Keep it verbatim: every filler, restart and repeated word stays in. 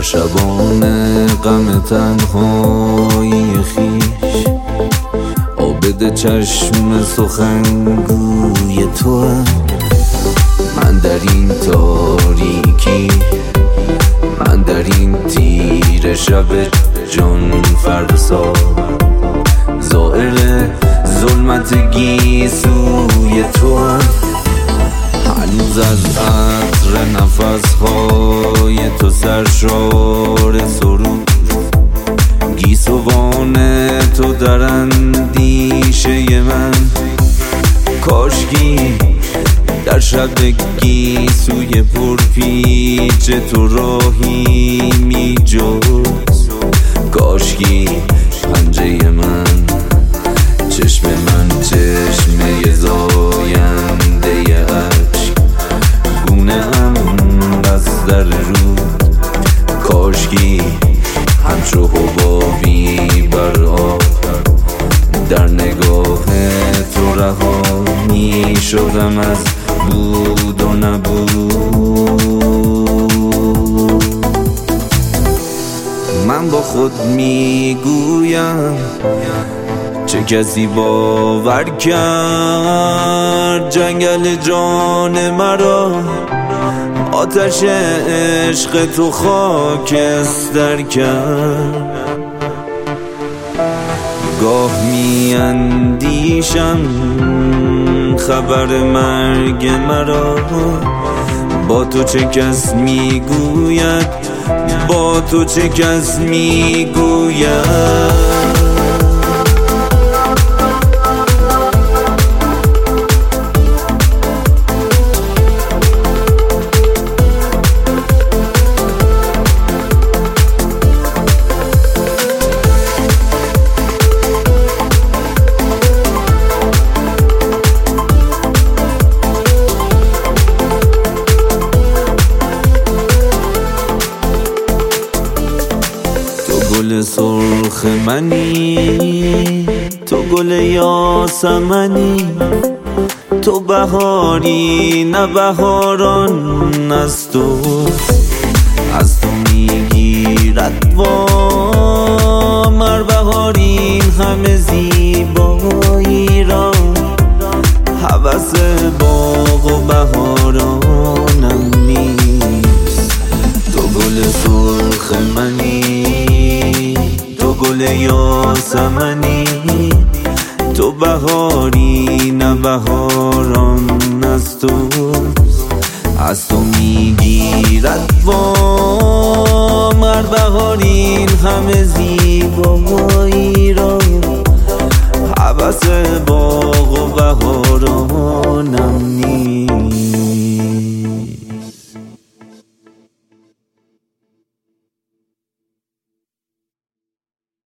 شبان غم تنهایی خیش عابد چشم سخنگوی تو هم. من در این تاریکی، من در این تیر شب جان فرسا، زائر ظلمت گیسوی تو هم. هنوز از عطر نفسهای تو سرشار سرود، گیسوان تو در اندیشه من. کاشکی در شب گیسوی پرپیچ تو راهی می جست، کاشکی پنجه من، چشم من چشمه زاینده عشق، گونه ام از در رود. کاشکی همچو حبابی بر آب در نگاه تو رها می شدم از بود و نبود. من با خود می گویم چه کسی باور کرد جنگل جان مرا، آتش عشق تو خاکستر کرد. گاه می اندیشم خبر مرگ مرا، با تو چه کس می گوید، با تو چه کس می گوید. گل سرخ منی، تو گل یاسمنی، تو بهاری نه بهاران از تو، از تو میگیرد وام هر بهار این همه زیبایی را. هوس باغ و بهارانم نیست، تو گل سرخ منی، تو گل یاسمنی، تو بهاری نه بهاران از تو، از تو میگیرد وام هر بهار این همه زیبایی را. هوس باغ و بهارانم